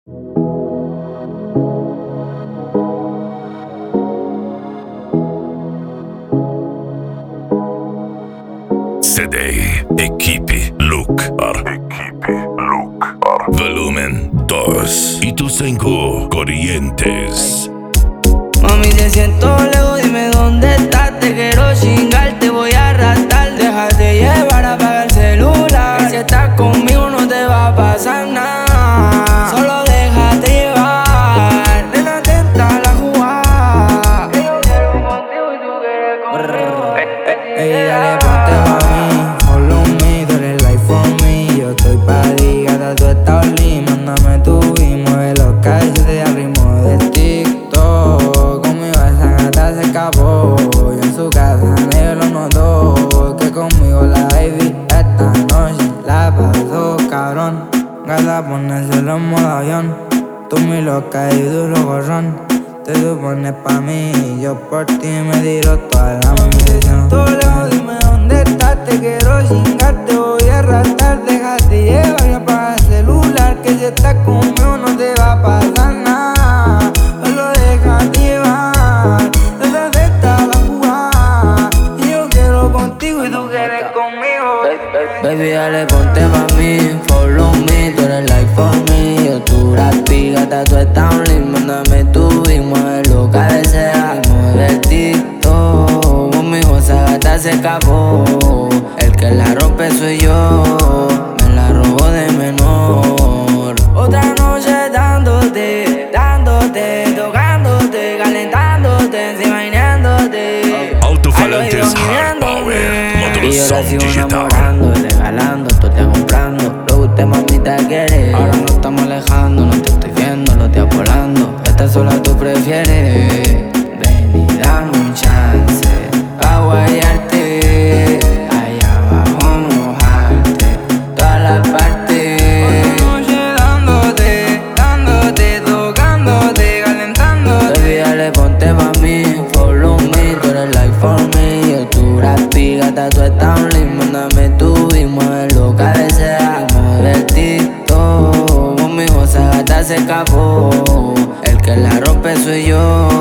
CD Equipe Lucrar. Volumen 2. Y tus 5 Corrientes. Mami, te siento lejos, dime dónde estás. Te quiero chingar, te voy a arrastrar. Déjate llevar, apaga el celular, que si estás conmigo no te va a pasar nada. Solo déjate llevar, nena, atenta a la jugada. Yo quiero contigo y tú quieres conmigo. Ey, dale, ponte pa' mí, follow me, tú eres life for me. Yo estoy pa' ti, gata, tú estás only. Mándame tu y mueve los calles al ritmo de TikTok. Conmigo esa gata se escapó, yo en su casa negro lo notó. Que conmigo la baby esta noche la pasó cabrón. Gata, ponérselo en modo avión. Tú muy loca y duro gorrón. Te supones pa' mí, yo por ti me tiro toda la munición. Tú lejos, dime dónde estás, te quiero chingar, te voy a arrastrar. Déjate llevar y apaga el celular, que si estás conmigo no te va a pasar nada. Solo déjate llevar, desde esta la jugada. Y yo quiero contigo y tú quieres conmigo. Baby, dale, ponte pa' mí, follow me, tú eres life for me. Yo tu rapi, gata, tú estás only. Mándame tu y mueve lo que desea. Mueve el TikTok, conmigo esa gata se escapó. El que la rompe soy yo, me la robó de menor. Otra noche dándote, tocándote, calentándote, encima imaginándote. Alto-falantes Hard Power, módulo Y yo la sound sigo digital. enamorando, regalando, todo te comprando. Lo que usted mamita quiere. Ahora nos estamos alejando, no te estoy viendo, lo estoy volando. Esta sola tú prefieres. Ven y dame un chance pa' guayarte. Allá abajo mojarte todas las partes. Otra noche dándote, tocándote, calentándote. Baby, dale, ponte pa' mí, follow me, tú eres life for me. Yo tu rapi, gata, tú estás only. Mándame tu y mueve lo que desea. Mueve el TikTok, conmigo esa gata se escapó. El que la rompe soy yo,